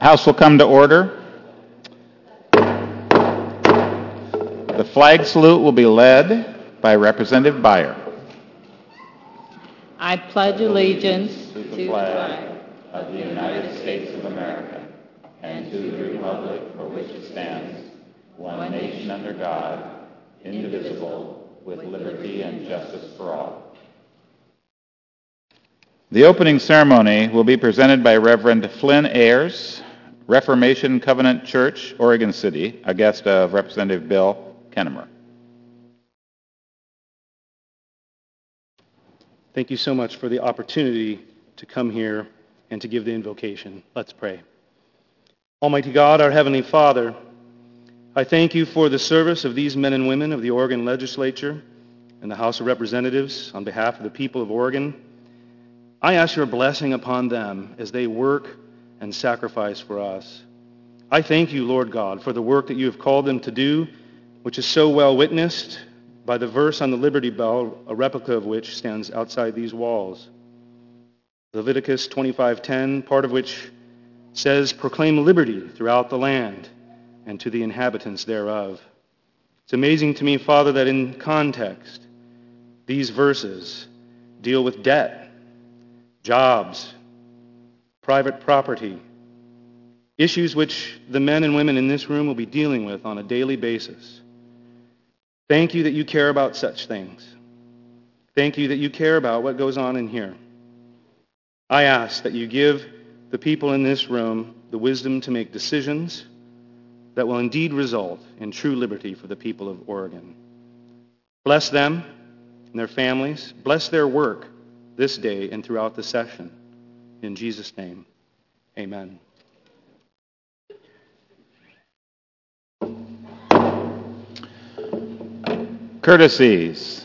House will come to order. The flag salute will be led by Representative Beyer. I pledge allegiance to the flag of the United States of America and to the republic for which it stands, one nation under God, indivisible, with liberty and justice for all. The opening ceremony will be presented by Reverend Flynn Ayers, Reformation Covenant Church, Oregon City, a guest of Representative Bill Kennemer. Thank you so much for the opportunity to come here and to give the invocation. Let's pray. Almighty God, our Heavenly Father, I thank you for the service of these men and women of the Oregon Legislature and the House of Representatives on behalf of the people of Oregon. I ask your blessing upon them as they work and sacrifice for us. I thank you, Lord God, for the work that you have called them to do, which is so well witnessed by the verse on the Liberty Bell, a replica of which stands outside these walls. Leviticus 25:10, part of which says, "Proclaim liberty throughout the land and to the inhabitants thereof." It's amazing to me, Father, that in context, these verses deal with debt, jobs, private property, issues which the men and women in this room will be dealing with on a daily basis. Thank you that you care about such things. Thank you that you care about what goes on in here. I ask that you give the people in this room the wisdom to make decisions that will indeed result in true liberty for the people of Oregon. Bless them and their families. Bless their work this day and throughout the session. In Jesus' name, amen. Courtesies.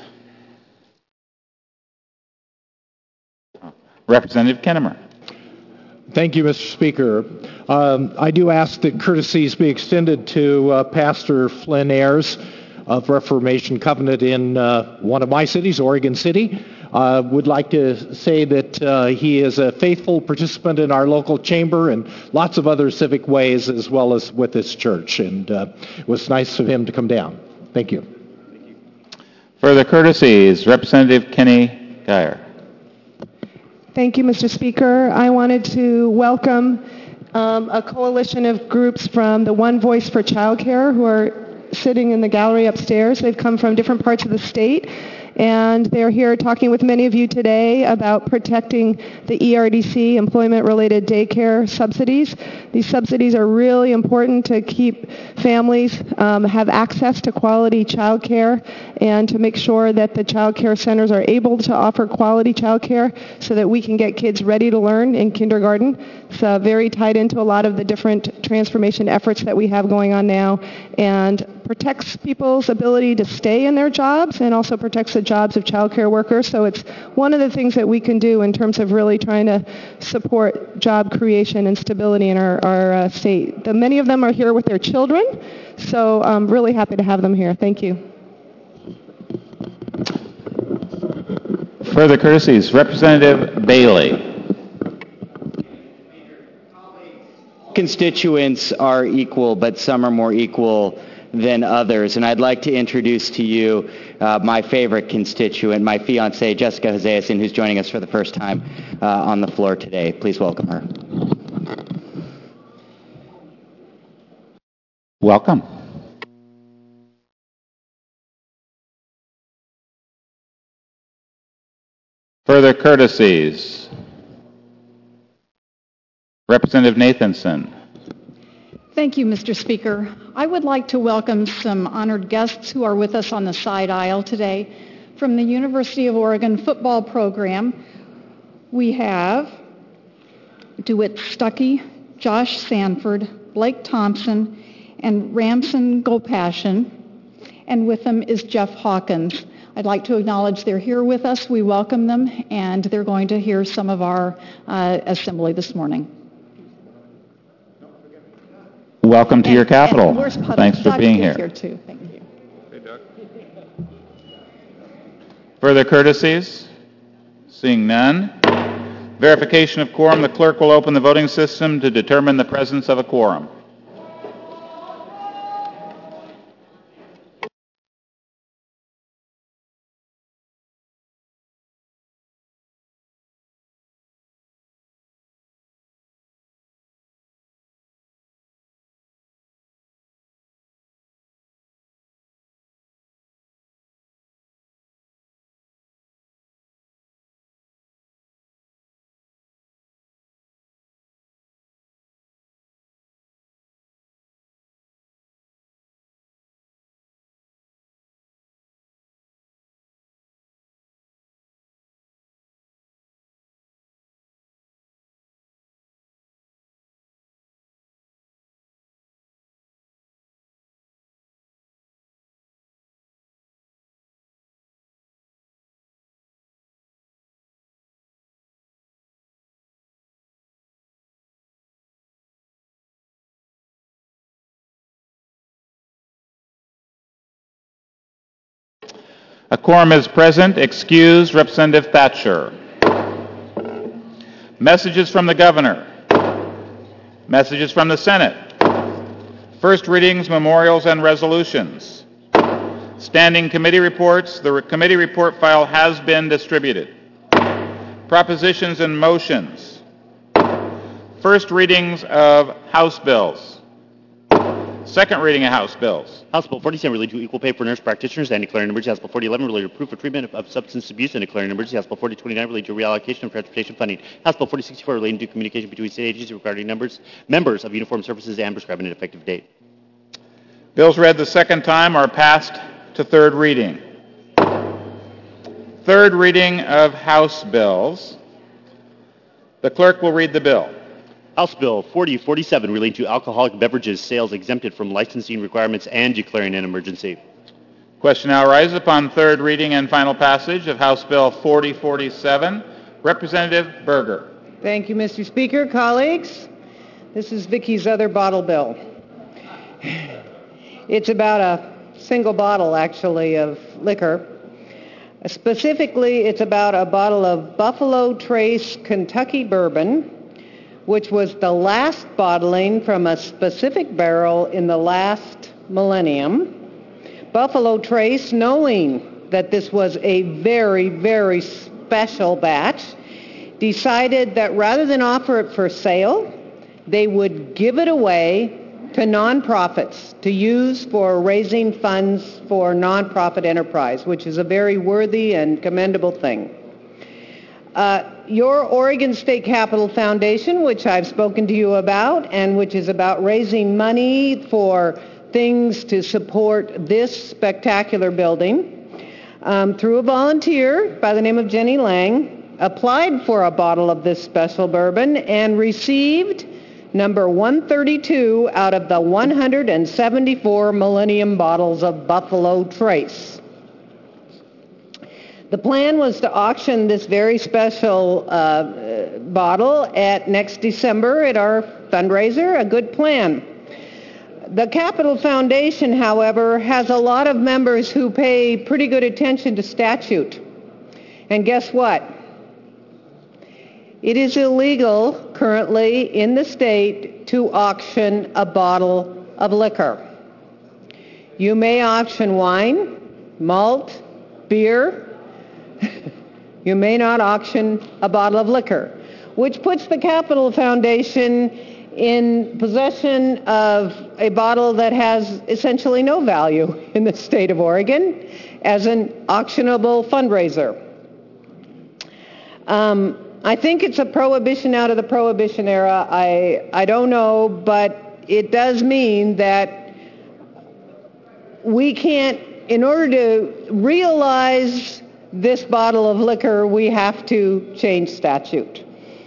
Representative Kennemer. Thank you, Mr. Speaker. I do ask that courtesies be extended to Pastor Flynn Ayers of Reformation Covenant in one of my cities, Oregon City. Would like to say that he is a faithful participant in our local chamber and lots of other civic ways, as well as with this church. And it was nice of him to come down. Thank you. Further courtesies, Representative Kenny Geyer. Thank you, Mr. Speaker. I wanted to welcome a coalition of groups from the One Voice for Childcare who are sitting in the gallery upstairs. They've come from different parts of the state, and they're here talking with many of you today about protecting the ERDC, employment-related daycare subsidies. These subsidies are really important to keep families have access to quality child care and to make sure that the child care centers are able to offer quality child care so that we can get kids ready to learn in kindergarten. It's very tied into a lot of the different transformation efforts that we have going on now, and protects people's ability to stay in their jobs and also protects the jobs of child care workers. So it's one of the things that we can do in terms of really trying to support job creation and stability in our state. Many of them are here with their children, so I'm really happy to have them here. Thank you. Further courtesies, Representative Bailey. Constituents are equal, but some are more equal than others. And I'd like to introduce to you my favorite constituent, my fiancée, Jessica Hoseason, who's joining us for the first time on the floor today. Please welcome her. Welcome. Further courtesies, Representative Nathanson. Thank you, Mr. Speaker. I would like to welcome some honored guests who are with us on the side aisle today. From the University of Oregon football program, we have DeWitt Stuckey, Josh Sanford, Blake Thompson, and Ramson Gopassion, and with them is Jeff Hawkins. I'd like to acknowledge they're here with us. We welcome them, and they're going to hear some of our assembly this morning. Welcome to your capital. Thanks for being here. Too. Thank you. Hey, Doug. Further courtesies? Seeing none, Verification of quorum. The clerk will open the voting system to determine the presence of a quorum. A quorum is present. Excused, Representative Thatcher. Messages from the Governor. Messages from the Senate. First readings, memorials, and resolutions. Standing committee reports. The committee report file has been distributed. Propositions and motions. First readings of House bills. Second reading of House bills. House Bill 47 related to equal pay for nurse practitioners and declaring an emergency. House Bill 4011 related to proof of treatment of substance abuse and declaring an emergency. House Bill 4029 related to reallocation of transportation funding. House Bill 4064 relating to communication between state agencies regarding members of uniformed services and prescribing an effective date. Bills read the second time are passed to third reading. Third reading of House bills. The clerk will read the bill. House Bill 4047 relating to alcoholic beverages sales exempted from licensing requirements and declaring an emergency. Question now arises upon third reading and final passage of House Bill 4047. Representative Berger. Thank you, Mr. Speaker. Colleagues, this is Vicky's other bottle bill. It's about a single bottle, actually, of liquor. Specifically, it's about a bottle of Buffalo Trace Kentucky Bourbon, which was the last bottling from a specific barrel in the last millennium. Buffalo Trace, knowing that this was a very, very special batch, decided that rather than offer it for sale, they would give it away to nonprofits to use for raising funds for nonprofit enterprise, which is a very worthy and commendable thing. Your Oregon State Capitol Foundation, which I've spoken to you about, and which is about raising money for things to support this spectacular building, through a volunteer by the name of Jenny Lang, applied for a bottle of this special bourbon and received number 132 out of the 174 Millennium bottles of Buffalo Trace. The plan was to auction this very special bottle at next December at our fundraiser, a good plan. The Capitol Foundation, however, has a lot of members who pay pretty good attention to statute. And guess what? It is illegal currently in the state to auction a bottle of liquor. You may auction wine, malt, beer. You may not auction a bottle of liquor, which puts the Capitol Foundation in possession of a bottle that has essentially no value in the state of Oregon as an auctionable fundraiser. I think it's a prohibition out of the Prohibition era. I don't know, but it does mean that we can't, in order to realize this bottle of liquor, we have to change statute.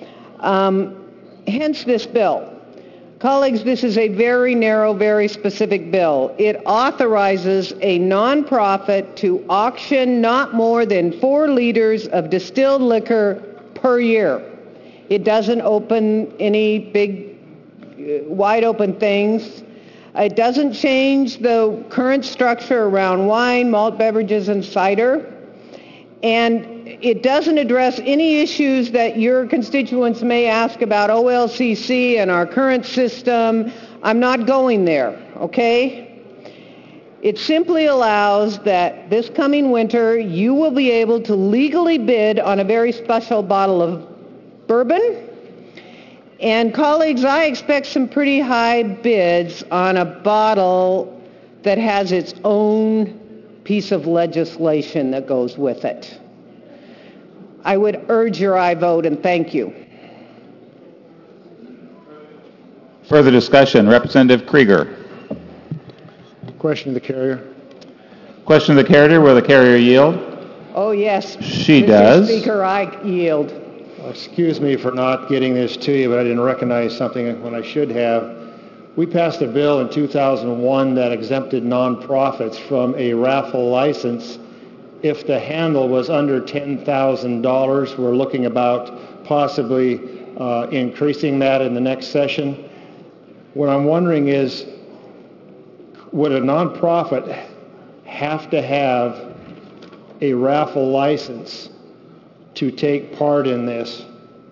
Hence this bill. Colleagues, this is a very narrow, very specific bill. It authorizes a nonprofit to auction not more than 4 liters of distilled liquor per year. It doesn't open any big, wide open things. It doesn't change the current structure around wine, malt beverages, and cider. And It doesn't address any issues that your constituents may ask about OLCC and our current system. I'm not going there, okay? It simply allows that this coming winter you will be able to legally bid on a very special bottle of bourbon. And colleagues, I expect some pretty high bids on a bottle that has its own piece of legislation that goes with it. I would urge your aye vote, and thank you. Further discussion. Representative Krieger. Question of the carrier. Question of the carrier. Will the carrier yield? Oh, yes. She Mr. does. Speaker, I yield. Excuse me for not getting this to you, but I didn't recognize something when I should have. We passed a bill in 2001 that exempted nonprofits from a raffle license if the handle was under $10,000. We're looking about possibly increasing that in the next session. What I'm wondering is, would a nonprofit have to have a raffle license to take part in this?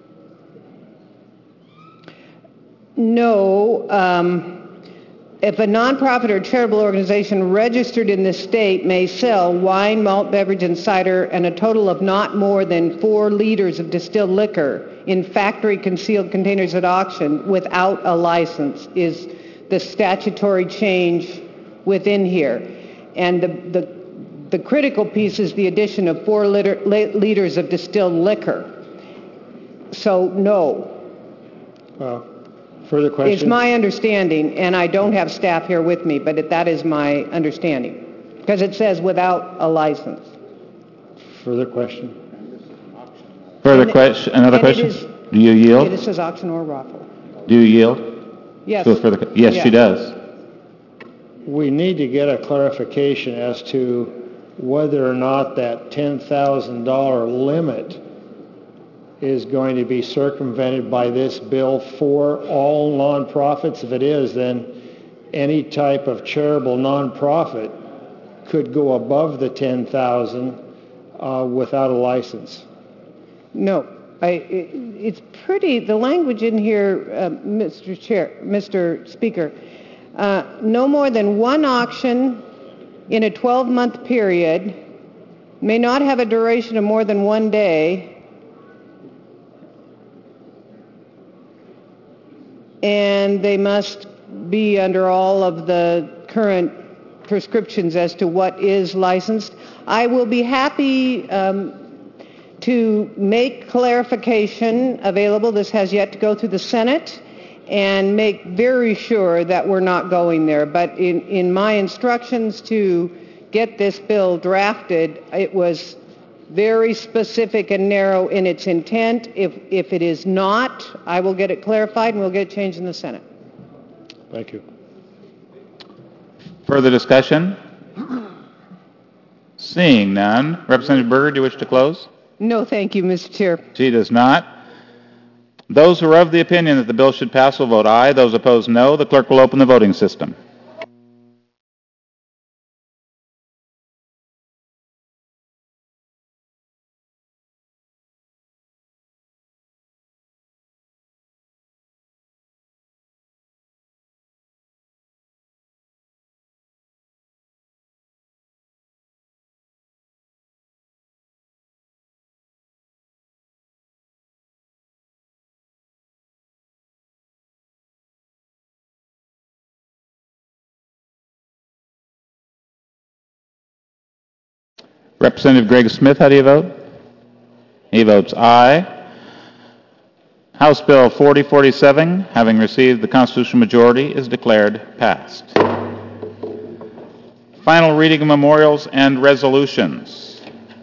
No. If a nonprofit or charitable organization registered in the state may sell wine, malt, beverage, and cider and a total of not more than 4 liters of distilled liquor in factory concealed containers at auction without a license is the statutory change within here. And the critical piece is the addition of 4 liters of distilled liquor. So, no. Further question? It's my understanding, and I don't have staff here with me, but that is my understanding, because it says without a license. Further question? Further question? Another question? Do you yield? It says auction or raffle. Do you yield? Yes. Yes, she does. We need to get a clarification as to whether or not that $10,000 limit is going to be circumvented by this bill for all nonprofits. If it is, then any type of charitable nonprofit could go above the $10,000 without a license. No. It's pretty, the language in here, Mr. Speaker, no more than one auction in a 12-month period, may not have a duration of more than 1 day, and they must be under all of the current prescriptions as to what is licensed. I will be happy to make clarification available. This has yet to go through the Senate, and make very sure that we're not going there. But in my instructions to get this bill drafted, it was very specific and narrow in its intent. If it is not, I will get it clarified and we'll get it changed in the Senate. Thank you. Further discussion? Seeing none. Representative Berger, do you wish to close? No, thank you, Mr. Chair. She does not. Those who are of the opinion that the bill should pass will vote aye. Those opposed, no. The clerk will open the voting system. Representative Greg Smith, how do you vote? He votes aye. House Bill 4047, having received the constitutional majority, is declared passed. Final reading of memorials and resolutions.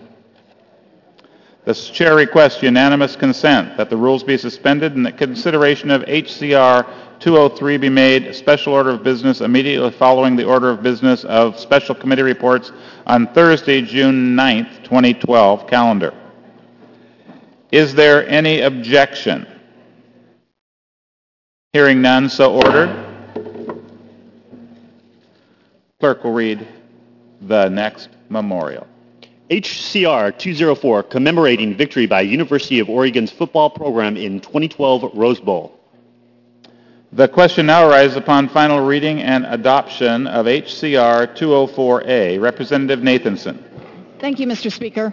The chair requests unanimous consent that the rules be suspended and that consideration of HCR 203 be made a special order of business immediately following the order of business of special committee reports on Thursday, June 9th, 2012 calendar. Is there any objection? Hearing none, so ordered. Clerk will read the next memorial. HCR 204, commemorating victory by University of Oregon's football program in 2012 Rose Bowl. The question now arises upon final reading and adoption of HCR 204A. Representative Nathanson. Thank you, Mr. Speaker.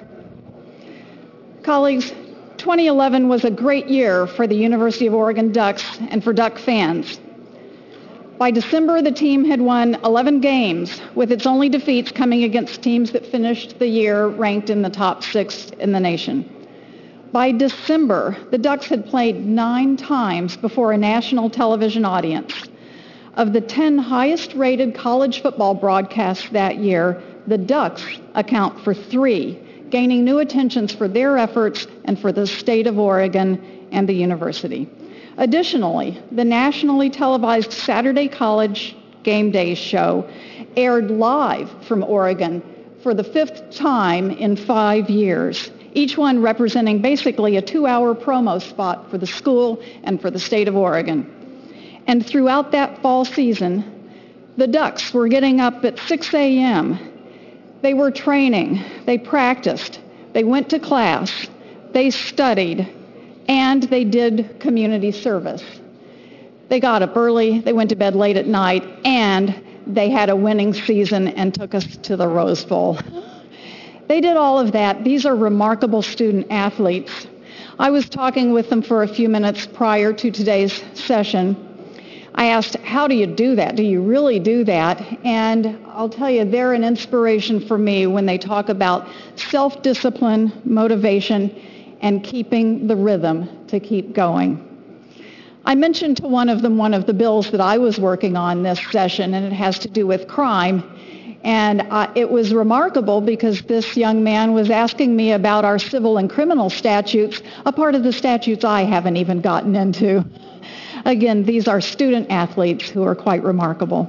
Colleagues, 2011 was a great year for the University of Oregon Ducks and for Duck fans. By December, the team had won 11 games, with its only defeats coming against teams that finished the year ranked in the top 6 in the nation. By December, the Ducks had played 9 times before a national television audience. Of the 10 highest-rated college football broadcasts that year, the Ducks account for 3, gaining new attentions for their efforts and for the state of Oregon and the university. Additionally, the nationally televised Saturday College Game Day show aired live from Oregon for the 5th time in 5 years, each one representing basically a 2-hour promo spot for the school and for the state of Oregon. And throughout that fall season, the Ducks were getting up at 6 a.m. They were training, they practiced, they went to class, they studied, and they did community service. They got up early, they went to bed late at night, and they had a winning season and took us to the Rose Bowl. They did all of that. These are remarkable student athletes. I was talking with them for a few minutes prior to today's session. I asked, how do you do that? Do you really do that? And I'll tell you, they're an inspiration for me when they talk about self-discipline, motivation, and keeping the rhythm to keep going. I mentioned to one of them one of the bills that I was working on this session, and it has to do with crime. And it was remarkable because this young man was asking me about our civil and criminal statutes, a part of the statutes I haven't even gotten into. Again, these are student athletes who are quite remarkable.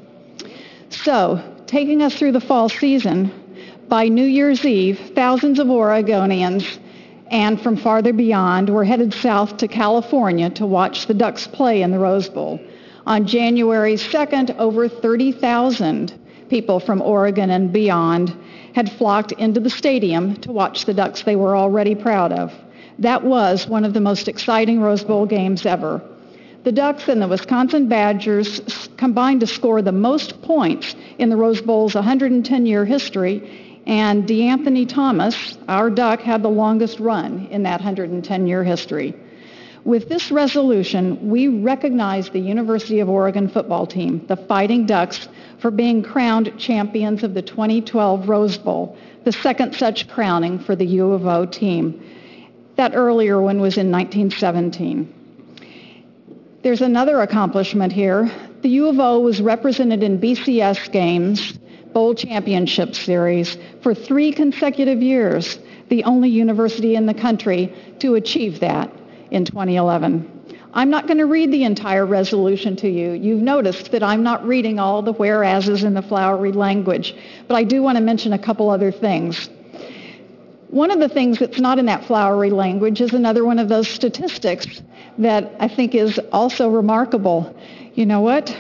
So, taking us through the fall season, by New Year's Eve, thousands of Oregonians and from farther beyond were headed south to California to watch the Ducks play in the Rose Bowl. On January 2nd, over 30,000 people from Oregon and beyond had flocked into the stadium to watch the Ducks they were already proud of. That was one of the most exciting Rose Bowl games ever. The Ducks and the Wisconsin Badgers combined to score the most points in the Rose Bowl's 110-year history, and DeAnthony Thomas, our Duck, had the longest run in that 110-year history. With this resolution, we recognize the University of Oregon football team, the Fighting Ducks, for being crowned champions of the 2012 Rose Bowl, the second such crowning for the U of O team. That earlier one was in 1917. There's another accomplishment here. The U of O was represented in BCS games, Bowl Championship Series, for 3 consecutive years, the only university in the country to achieve that in 2011. I'm not going to read the entire resolution to you. You've noticed that I'm not reading all the whereases in the flowery language, but I do want to mention a couple other things. One of the things that's not in that flowery language is another one of those statistics that I think is also remarkable. You know what?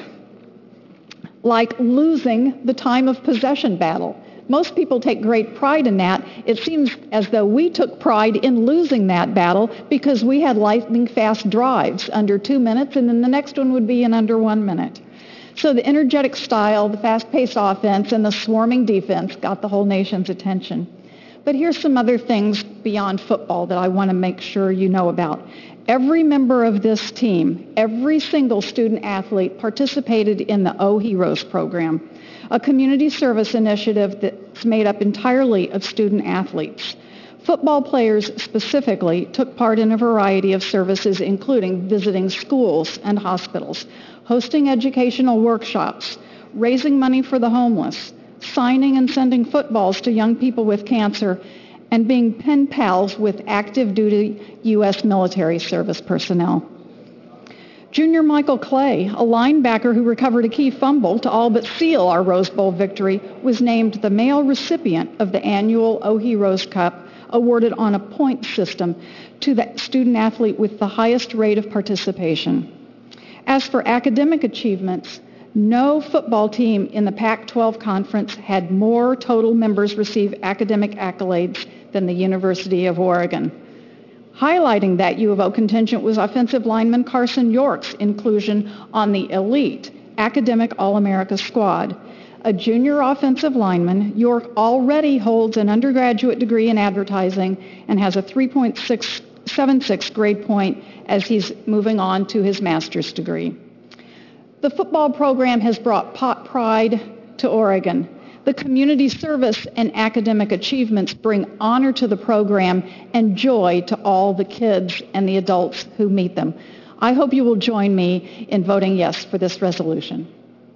Like losing the time of possession battle. Most people take great pride in that. It seems as though we took pride in losing that battle because we had lightning-fast drives under 2 minutes, and then the next one would be in under 1 minute. So the energetic style, the fast-paced offense, and the swarming defense got the whole nation's attention. But here's some other things beyond football that I want to make sure you know about. Every member of this team, every single student athlete participated in the O Heroes program, a community service initiative that's made up entirely of student athletes. Football players specifically took part in a variety of services, including visiting schools and hospitals, hosting educational workshops, raising money for the homeless, signing and sending footballs to young people with cancer, and being pen pals with active duty U.S. military service personnel. Junior Michael Clay, a linebacker who recovered a key fumble to all but seal our Rose Bowl victory, was named the male recipient of the annual O Heroes Cup, awarded on a point system to the student athlete with the highest rate of participation. As for academic achievements, No football team in the Pac-12 conference had more total members receive academic accolades than the University of Oregon. Highlighting that U of O contingent was offensive lineman Carson York's inclusion on the elite academic All-America squad. A junior offensive lineman, York already holds an undergraduate degree in advertising and has a 3.76 grade point as he's moving on to his master's degree. The football program has brought pride to Oregon. The community service and academic achievements bring honor to the program and joy to all the kids and the adults who meet them. I hope you will join me in voting yes for this resolution.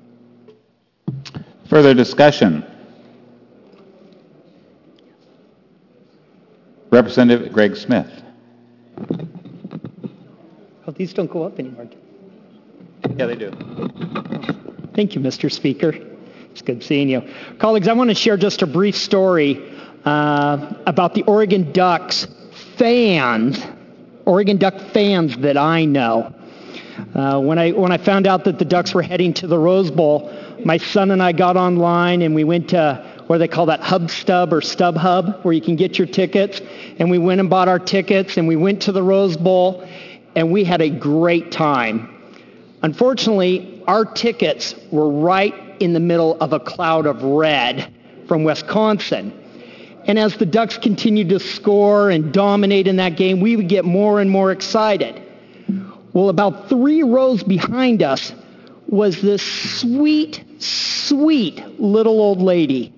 Further discussion? Representative Greg Smith. Oh, these don't go up anymore. Yeah, they do. Thank you, Mr. Speaker. It's good seeing you. Colleagues, I want to share just a brief story about the Oregon Ducks fans that I know. When I found out that the Ducks were heading to the Rose Bowl, my son and I got online and we went to what they call that HubStub or StubHub, where you can get your tickets. And we went and bought our tickets and we went to the Rose Bowl and we had a great time. Unfortunately, our tickets were right in the middle of a cloud of red from Wisconsin. And as the Ducks continued to score and dominate in that game, we would get more and more excited. Well, about 3 rows behind us was this sweet, sweet little old lady,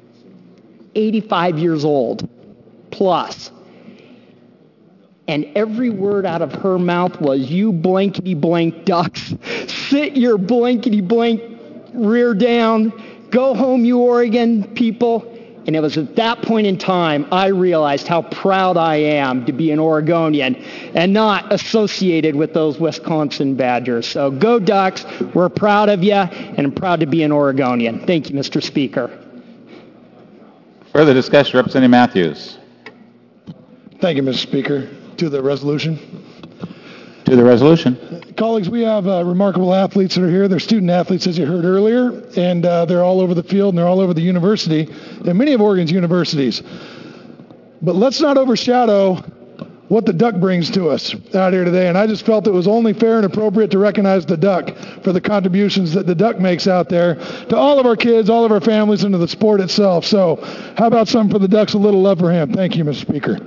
85 years old plus. And every word out of her mouth was, "You blankety blank Ducks, sit your blankety blank rear down, go home, you Oregon people." And it was at that point in time I realized how proud I am to be an Oregonian and not associated with those Wisconsin Badgers. So go Ducks, we're proud of you, and I'm proud to be an Oregonian. Thank you, Mr. Speaker. Further discussion, Representative Matthews. Thank you, Mr. Speaker. To the resolution. To the resolution. Colleagues, we have remarkable athletes that are here. They're student athletes, as you heard earlier, and they're all over the field and they're all over the university, and many of Oregon's universities. But let's not overshadow what the Duck brings to us out here today, and I just felt it was only fair and appropriate to recognize the Duck for the contributions that the Duck makes out there to all of our kids, all of our families, and to the sport itself. So how about something for the Ducks, a little love for him? Thank you, Mr. Speaker.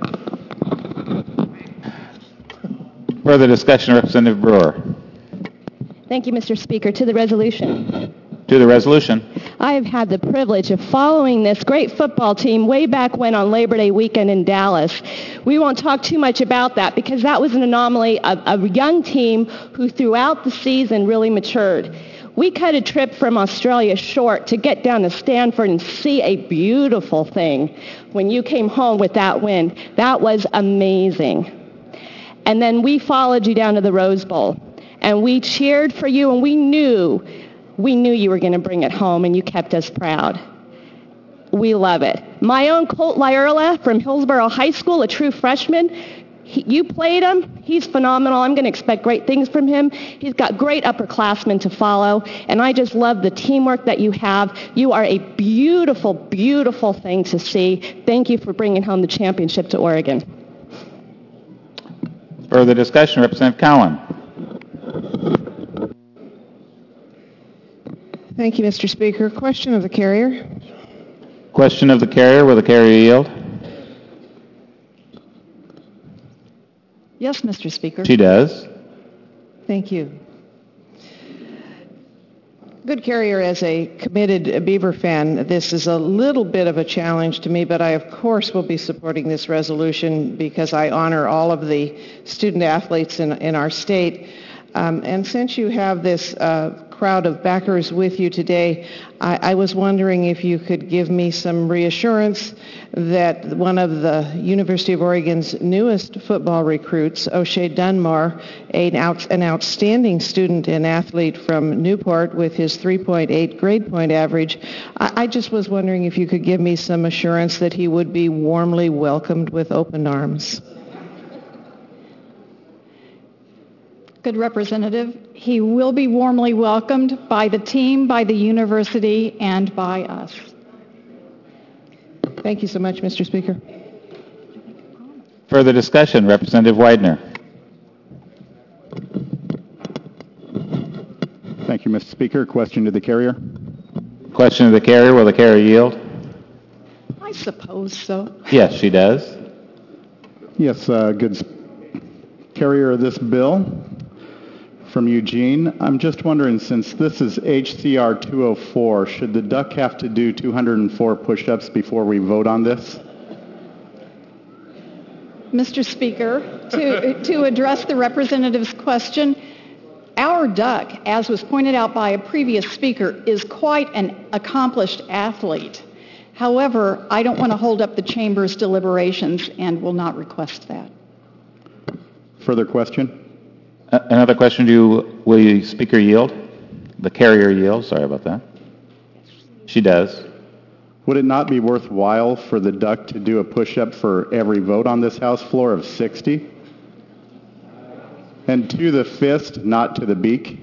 Further discussion, Representative Brewer. Thank you, Mr. Speaker. To the resolution. To the resolution. I have had the privilege of following this great football team way back when on Labor Day weekend in Dallas. We won't talk too much about that because that was an anomaly of a young team who throughout the season really matured. We cut a trip from Australia short to get down to Stanford and see a beautiful thing. When you came home with that win, that was amazing. And then we followed you down to the Rose Bowl, and we cheered for you, and we knew you were going to bring it home, and you kept us proud. We love it. My own Colt Lyerla from Hillsborough High School, a true freshman, you played him. He's phenomenal. I'm going to expect great things from him. He's got great upperclassmen to follow, and I just love the teamwork that you have. You are a beautiful, beautiful thing to see. Thank you for bringing home the championship to Oregon. Further discussion, Representative Cowan. Thank you, Mr. Speaker. Question of the carrier. Question of the carrier. Will the carrier yield? Yes, Mr. Speaker. She does. Thank you. Good Carrier, as a committed Beaver fan, this is a little bit of a challenge to me, but I, of course, will be supporting this resolution because I honor all of the student athletes in our state. And since you have this crowd of backers with you today, I was wondering if you could give me some reassurance that one of the University of Oregon's newest football recruits, O'Shea Dunmore, an outstanding student and athlete from Newport with his 3.8 grade point average, I just was wondering if you could give me some assurance that he would be warmly welcomed with open arms. Good Representative. He will be warmly welcomed by the team, by the university, and by us. Thank you so much, Mr. Speaker. Further discussion, Representative Widener. Thank you, Mr. Speaker. Question to the carrier. Question to the carrier. Will the carrier yield? I suppose so. Yes, she does. Yes, good carrier of this bill from Eugene. I'm just wondering, since this is HCR 204, should the duck have to do 204 push-ups before we vote on this? Mr. Speaker, to address the representative's question, our duck, as was pointed out by a previous speaker, is quite an accomplished athlete. However, I don't want to hold up the chamber's deliberations and will not request that. Further question? Another question, will the speaker yield? The carrier yield, sorry about that. She does. Would it not be worthwhile for the duck to do a push-up for every vote on this House floor of 60? And to the fist, not to the beak?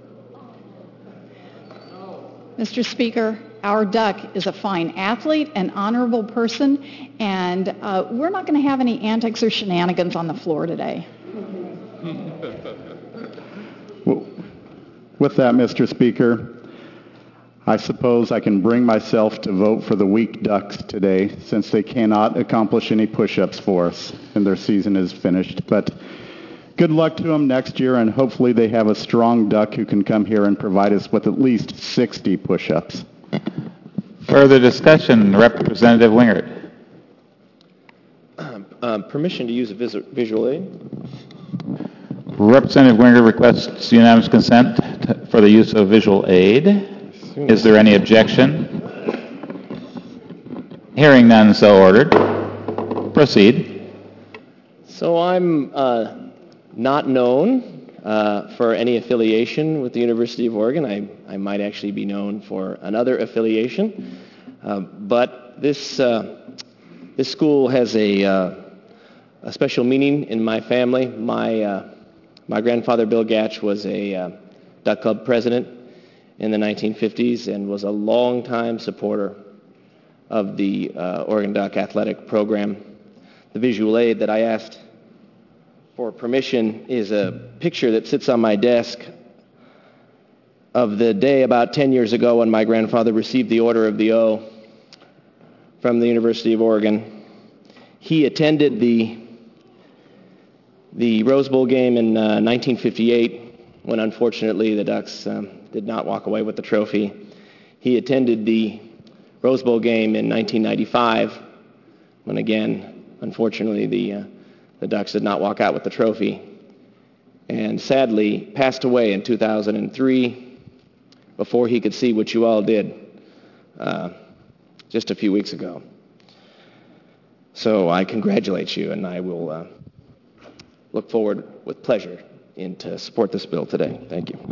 Mr. Speaker, our duck is a fine athlete, an honorable person, and we're not going to have any antics or shenanigans on the floor today. With that, Mr. Speaker, I suppose I can bring myself to vote for the weak ducks today, since they cannot accomplish any push-ups for us and their season is finished. But good luck to them next year, and hopefully they have a strong duck who can come here and provide us with at least 60 push-ups. Further discussion, Representative Wingert. Permission to use a visual aid. Representative Wingert requests unanimous consent for the use of visual aid. Is there any objection? Hearing none, so ordered. Proceed. So I'm not known for any affiliation with the University of Oregon. I might actually be known for another affiliation. But this school has a special meaning in my family. My grandfather, Bill Gatch, was a Duck Club president in the 1950s and was a longtime supporter of the Oregon Duck athletic program. The visual aid that I asked for permission is a picture that sits on my desk of the day about 10 years ago when my grandfather received the Order of the O from the University of Oregon. He attended the Rose Bowl game in 1958 when unfortunately the Ducks did not walk away with the trophy. He attended the Rose Bowl game in 1995 when again, unfortunately, the Ducks did not walk out with the trophy, and sadly passed away in 2003 before he could see what you all did just a few weeks ago. So I congratulate you, and I will look forward with pleasure to support this bill today. Thank you.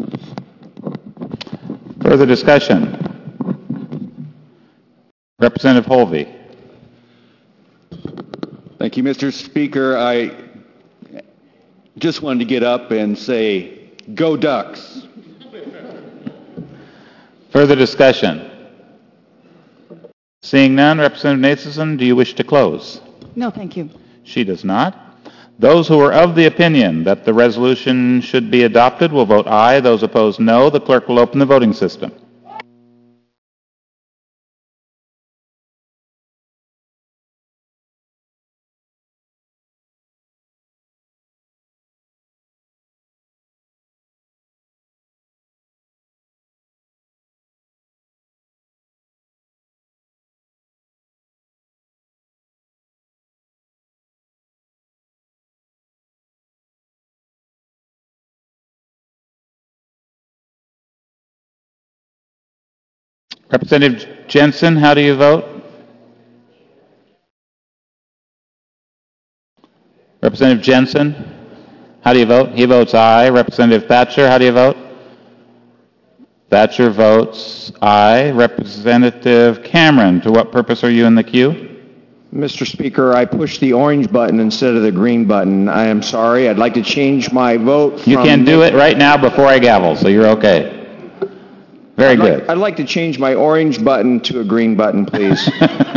Further discussion. Representative Holvey. Thank you, Mr. Speaker. I just wanted to get up and say, go Ducks. Further discussion. Seeing none, Representative Nathanson, do you wish to close? No, thank you. She does not. Those who are of the opinion that the resolution should be adopted will vote aye. Those opposed, no. The clerk will open the voting system. Representative Jensen, how do you vote? Representative Jensen, how do you vote? He votes aye. Representative Thatcher, how do you vote? Thatcher votes aye. Representative Cameron, to what purpose are you in the queue? Mr. Speaker, I pushed the orange button instead of the green button. I am sorry. I'd like to change my vote from... You can do it right now before I gavel, so you're okay. Very good. I'd like to change my orange button to a green button, please.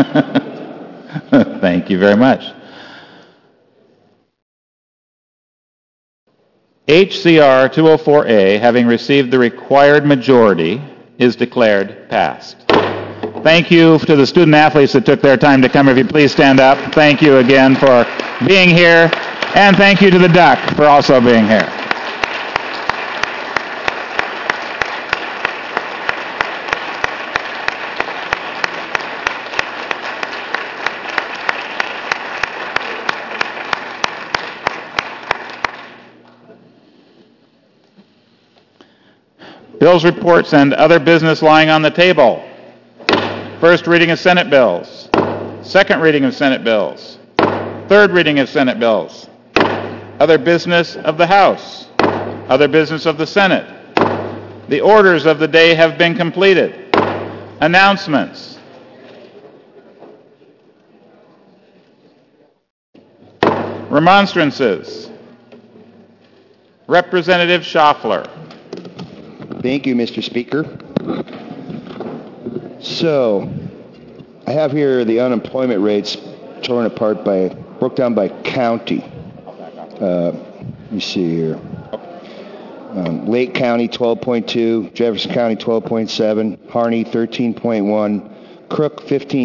Thank you very much. HCR 204A, having received the required majority, is declared passed. Thank you to the student athletes that took their time to come. If you please stand up. Thank you again for being here. And thank you to the Duck for also being here. Bills, reports, and other business lying on the table. First reading of Senate bills. Second reading of Senate bills. Third reading of Senate bills. Other business of the House. Other business of the Senate. The orders of the day have been completed. Announcements. Remonstrances. Representative Schaffler. Thank you, Mr. Speaker. So, I have here the unemployment rates broke down by county. Let me see here. Lake County 12.2, Jefferson County 12.7, Harney 13.1, Crook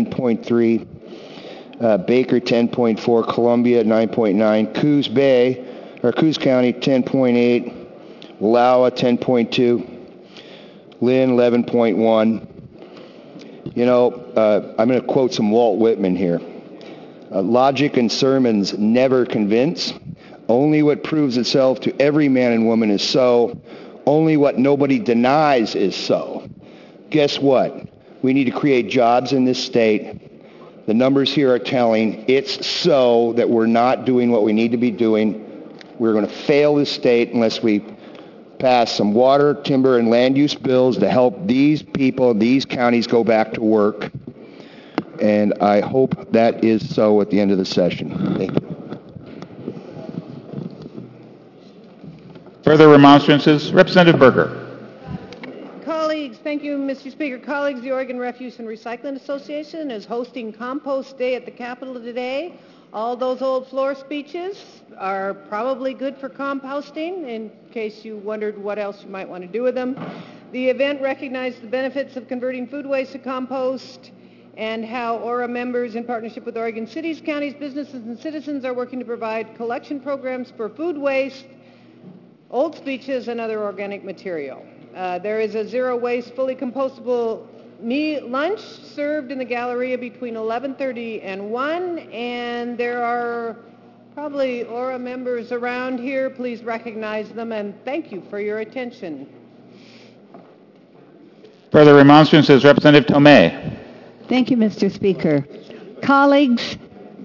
15.3, Baker 10.4, Columbia 9.9, Coos County 10.8, Wallowa 10.2, Lynn 11.1. You know, I'm going to quote some Walt Whitman here. Logic and sermons never convince. Only what proves itself to every man and woman is so. Only what nobody denies is so. Guess what? We need to create jobs in this state. The numbers here are telling it's so that we're not doing what we need to be doing. We're going to fail this state unless we pass some water, timber, and land use bills to help these people, these counties go back to work. And I hope that is so at the end of the session. Thank you. Further remonstrances? Representative Berger. Colleagues, thank you, Mr. Speaker. Colleagues, the Oregon Refuse and Recycling Association is hosting Compost Day at the Capitol today. All those old floor speeches are probably good for composting, in case you wondered what else you might want to do with them. The event recognized the benefits of converting food waste to compost and how ORA members, in partnership with Oregon cities, counties, businesses, and citizens, are working to provide collection programs for food waste, old speeches, and other organic material. There is a zero-waste, fully compostable lunch served in the Galleria between 11:30 and 1, and there are probably ORA members around here. Please recognize them, and thank you for your attention. Further remonstrances, Representative Tomei. Thank you, Mr. Speaker. Colleagues,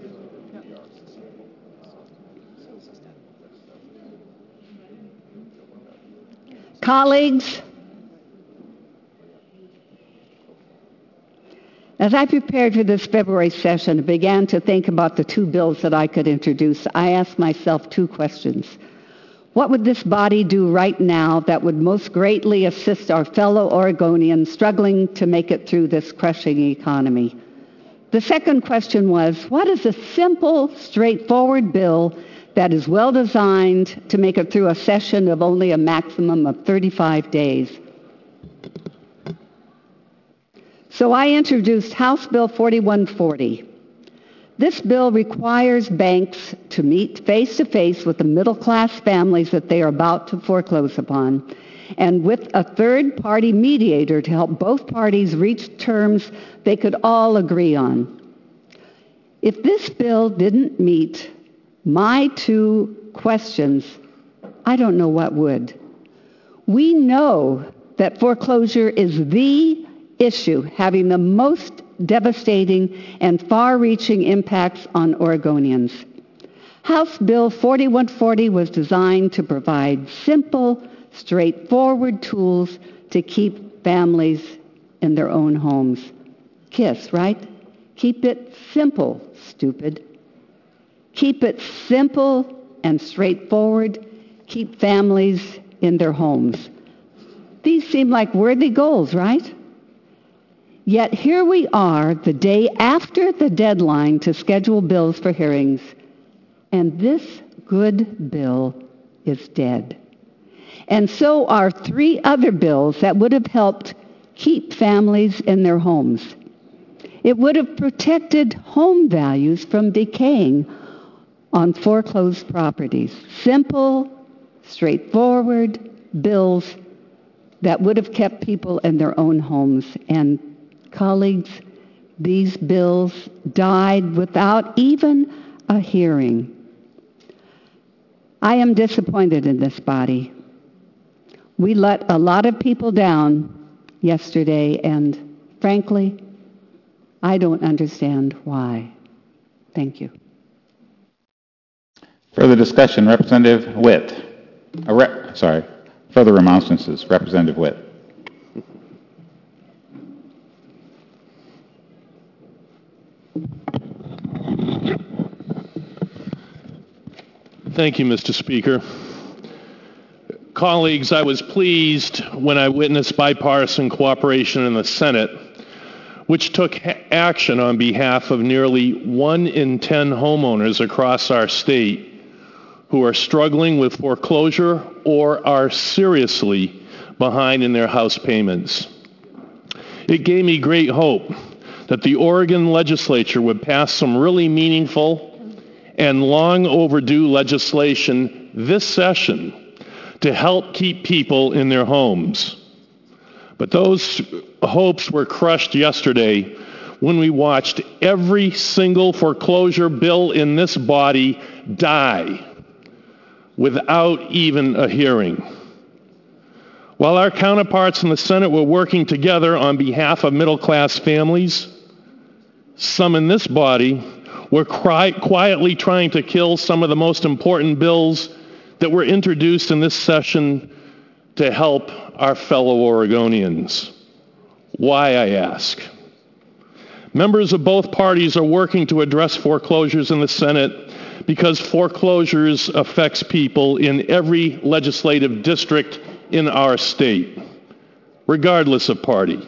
as I prepared for this February session and began to think about the two bills that I could introduce, I asked myself two questions. What would this body do right now that would most greatly assist our fellow Oregonians struggling to make it through this crushing economy? The second question was, what is a simple, straightforward bill that is well designed to make it through a session of only a maximum of 35 days? So I introduced House Bill 4140. This bill requires banks to meet face-to-face with the middle-class families that they are about to foreclose upon, and with a third-party mediator to help both parties reach terms they could all agree on. If this bill didn't meet my two questions, I don't know what would. We know that foreclosure is the issue having the most devastating and far-reaching impacts on Oregonians. House Bill 4140 was designed to provide simple, straightforward tools to keep families in their own homes. KISS, right? Keep it simple, stupid. Keep it simple and straightforward. Keep families in their homes. These seem like worthy goals, right? Yet here we are the day after the deadline to schedule bills for hearings, and this good bill is dead. And so are 3 other bills that would have helped keep families in their homes. It would have protected home values from decaying on foreclosed properties. Simple, straightforward bills that would have kept people in their own homes. And colleagues, these bills died without even a hearing. I am disappointed in this body. We let a lot of people down yesterday, and frankly, I don't understand why. Thank you. Further discussion, Representative Witt. Further remonstrances, Representative Witt. Thank you, Mr. Speaker. Colleagues, I was pleased when I witnessed bipartisan cooperation in the Senate, which took action on behalf of nearly 1 in 10 homeowners across our state who are struggling with foreclosure or are seriously behind in their house payments. It gave me great hope that the Oregon legislature would pass some really meaningful and long overdue legislation this session to help keep people in their homes. But those hopes were crushed yesterday when we watched every single foreclosure bill in this body die without even a hearing. While our counterparts in the Senate were working together on behalf of middle-class families, some in this body were quietly trying to kill some of the most important bills that were introduced in this session to help our fellow Oregonians. Why, I ask? Members of both parties are working to address foreclosures in the Senate because foreclosures affects people in every legislative district in our state, regardless of party.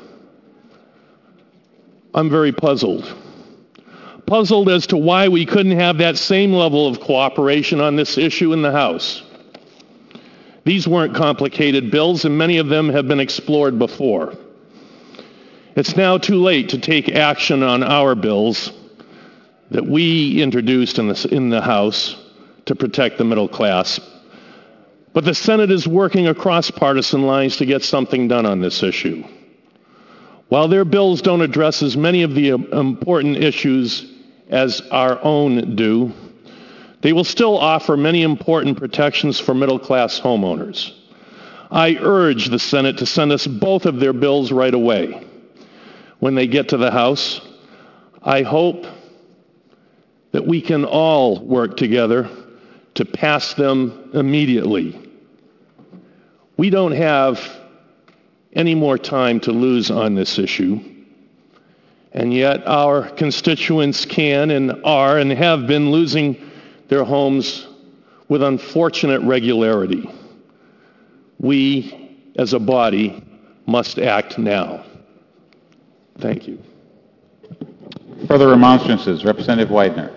I'm very puzzled. Puzzled as to why we couldn't have that same level of cooperation on this issue in the House. These weren't complicated bills, and many of them have been explored before. It's now too late to take action on our bills that we introduced in the House to protect the middle class. But the Senate is working across partisan lines to get something done on this issue. While their bills don't address as many of the important issues as our own do, they will still offer many important protections for middle-class homeowners. I urge the Senate to send us both of their bills right away. When they get to the House, I hope that we can all work together to pass them immediately. We don't have any more time to lose on this issue. And yet our constituents can and are and have been losing their homes with unfortunate regularity. We, as a body, must act now. Thank you. Further remonstrances, Representative Widener.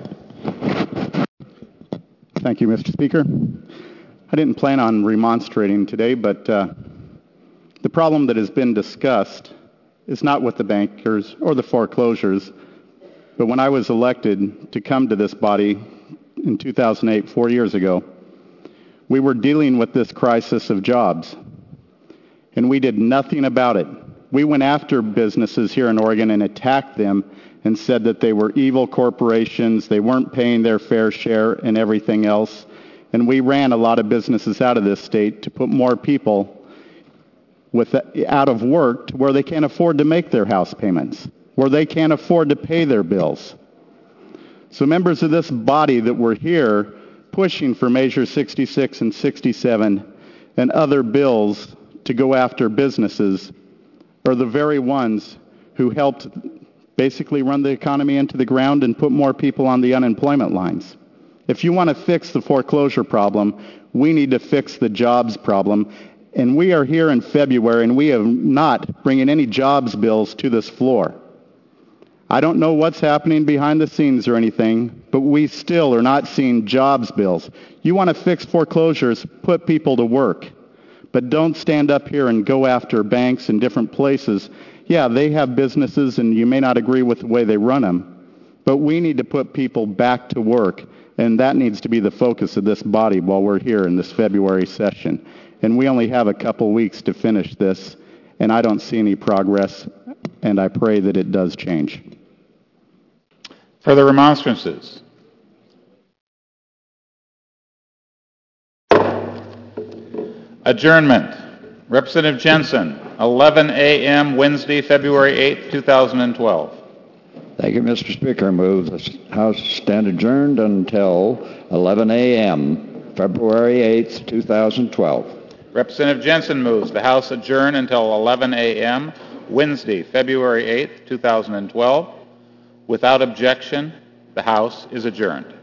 Thank you, Mr. Speaker. I didn't plan on remonstrating today, but the problem that has been discussed is not with the bankers or the foreclosures, but when I was elected to come to this body in 2008, 4 years ago, we were dealing with this crisis of jobs, and we did nothing about it. We went after businesses here in Oregon and attacked them and said that they were evil corporations, they weren't paying their fair share and everything else, and we ran a lot of businesses out of this state to put more people out of work to where they can't afford to make their house payments, where they can't afford to pay their bills. So members of this body that were here pushing for Measure 66 and 67 and other bills to go after businesses are the very ones who helped basically run the economy into the ground and put more people on the unemployment lines. If you want to fix the foreclosure problem, we need to fix the jobs problem. And we are here in February, and we have not bringing any jobs bills to this floor. I don't know what's happening behind the scenes or anything, but we still are not seeing jobs bills. You want to fix foreclosures, put people to work. But don't stand up here and go after banks in different places. Yeah, they have businesses, and you may not agree with the way they run them. But we need to put people back to work, and that needs to be the focus of this body while we're here in this February session. And we only have a couple weeks to finish this, and I don't see any progress, and I pray that it does change. Further remonstrances? Adjournment. Representative Jensen, 11 a.m. Wednesday, February 8th, 2012. Thank you, Mr. Speaker. I move the House stand adjourned until 11 a.m., February 8th, 2012. Representative Jensen moves the House adjourn until 11 a.m. Wednesday, February 8th, 2012. Without objection, the House is adjourned.